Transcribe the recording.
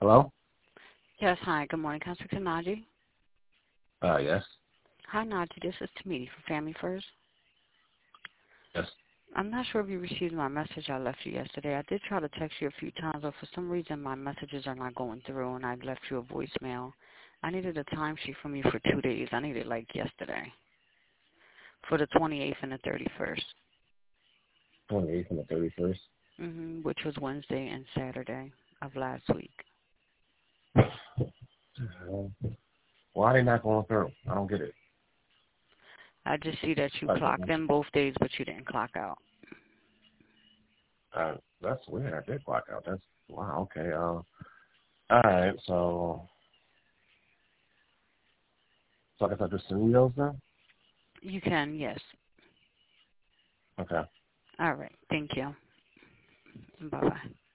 Hello? Yes, hi. Good morning. Can I speak to Najee? Yes. Hi, Najee. This is Tamiti from Family First. Yes. I'm not sure if you received my message I left you yesterday. I did try to text you a few times, but for some reason my messages are not going through, and I left you a voicemail. I needed a timesheet from you for 2 days. I needed like yesterday for the 28th and the 31st. 28th and the 31st. Which was Wednesday and Saturday of last week. Why are they not going through? I don't get it. I just see that you clocked in both days, but you didn't clock out. That's weird. I did clock out. That's wow. Okay. All right. So I guess I just send you those then. You can, yes. Okay. All right. Thank you. Bye-bye.